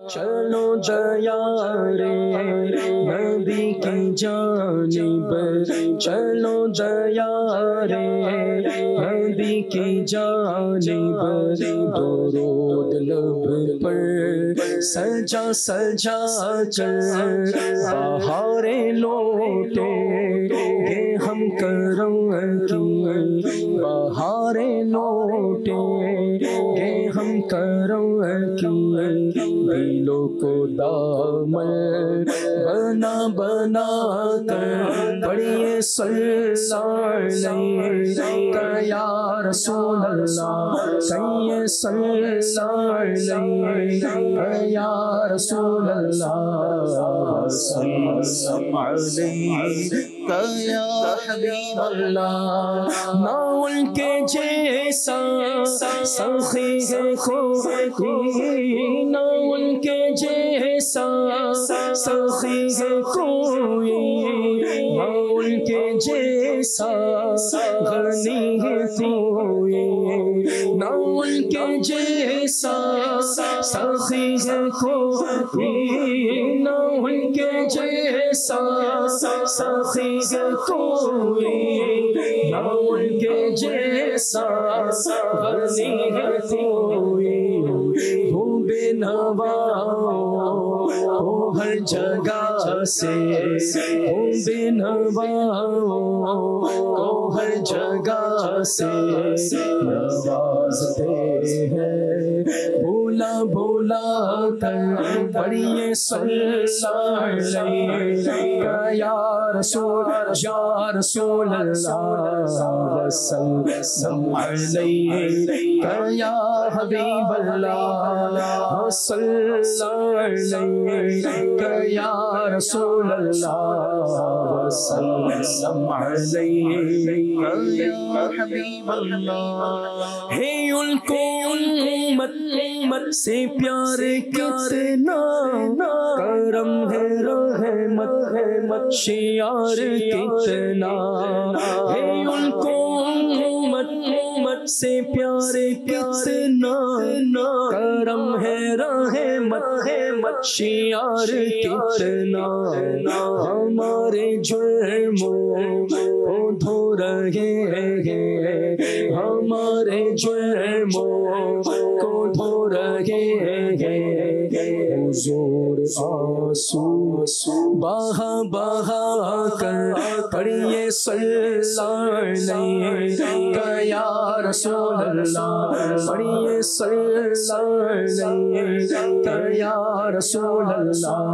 چلو دیار نبی کی جانب، چلو دیار نبی کی جانب، درود لب پر سجا سجا کر بہاریں لوٹیں گے ہم کرم کی، بہاریں لوٹیں گے ہم کرم کی، دلوں کو دامن بنا بنا کر پڑھیے صلی علیہ یا رسول اللہ، کہیے صلی علیہ یا رسول اللہ، صلی علیہ یا حبیب اللہ۔ نہ ان کے جیسا سخی ہے کوئی، نہ ان کے جیسا سخی ہے کوئی، نہ ان کے جیسا غنی ہے کوئی، نہ ان کے جیسا سخی ہے کوئی، نہ ان کے جیسا سخی ہے کوئی، نہ ان کے جیسا غنی ہے کوئی، وہ بے نوا وہ ہر جگہ سے، وہ بے نوا وہ ہر جگہ سے نوازتے ہیں، بھولا بھولا کر پڑھیے صلی علیہ یا رسول اللہ، وسلم علیہ یا حبیب اللہ، صلی علیہ یا رسول اللہ، وسلم علیہ یا حبیب اللہ۔ ہے ان کو امت سے پیار کتنا، کرم ہے رحمت شیار کتنا، ہے ان کو امت سے پیار کتنا، کرم ہے رحمت شیار کتنا، ہمارے جرموں کو دھو رہے ہیں، ہمارے جرموں کو دھو رہے ہیں، حضور آنسو بہا بہا کر پڑھیے صلی علیہ یا رسول اللہ، پڑھیے صلی علیہ یا رسول اللہ،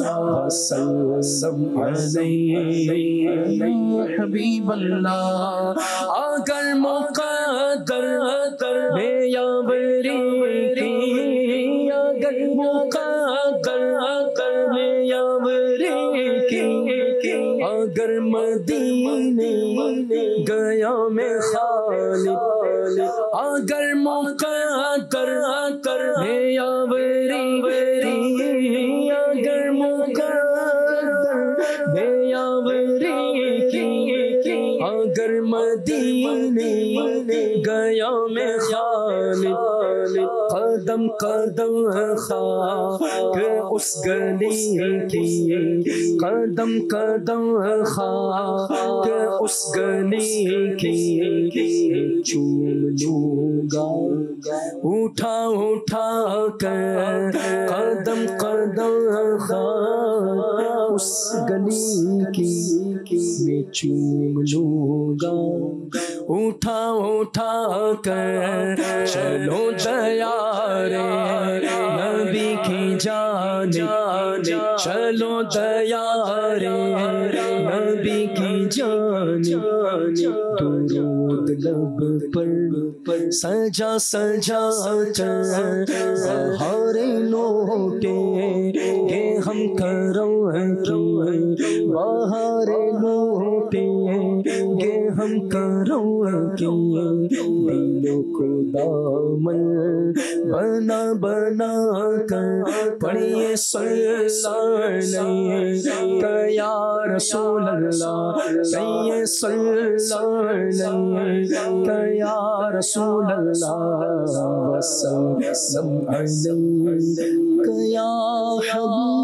وسلم علیہ یا حبیب اللہ۔ اگر مقدر بے یاوری کی، اگر مقدر بے یاوری کی، اگر مدینے گیا میں خالد، اگر مقدر بے یاوری کی، اگر مقدر بے یاوری کی، اگر مدینے گیا میں خالد، قدم قدم خاک اس گلی کی، قدم قدم خاک اس گلی کی، چوم لوں گا اٹھا اٹھا کر، قدم قدم خاک اس گلی کی، میں چوم لوں گا اٹھا اٹھا کر، چلو دیار نبی کی جانب، چلو دیار نبی کی جانب، درود لب پر سجا سجا کر بہاریں لوٹیں گے ہم کرم کی، بہاریں لوٹیں گے ہم کرم کی، دلوں کو دامن بنا بنا کر پڑھیے صلی علیہ یا رسول اللہ، کہیے صلی علیہ یا رسول اللہ، وسلم علیہ یا حبیب